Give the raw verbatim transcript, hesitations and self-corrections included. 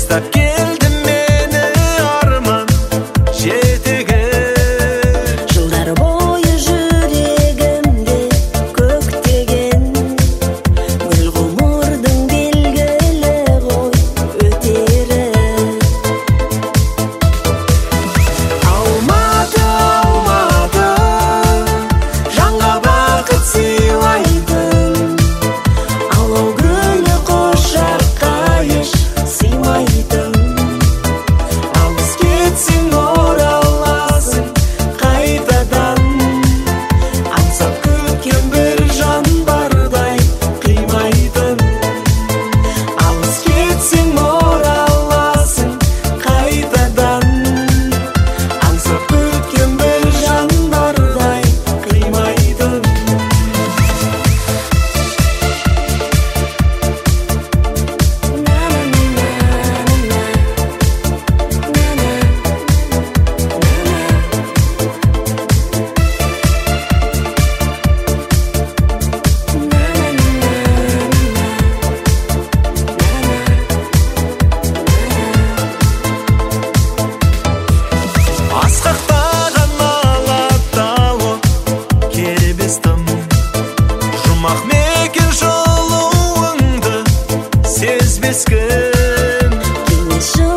тастап келдім мені арман жетіге. Жылдар бойы жүрегімде көктеген гүл ғұмырдың белгілі ғой өтері. Алматы, Алматы, жанға бақыт сыйлайтын, Алау гүлі құшаққа еш сыймайтын. алыс кетсең ораласың қайтадан. Аңсап күткен бір жан бардай қимайтын. Алыс кетсең ораласың қайтадан. Аңсап күткен бір жан бардай қимайтын. Асқақтаған алатауы кербез тым, жұмақ мекен жылуыңды сезбес кім. Келмеші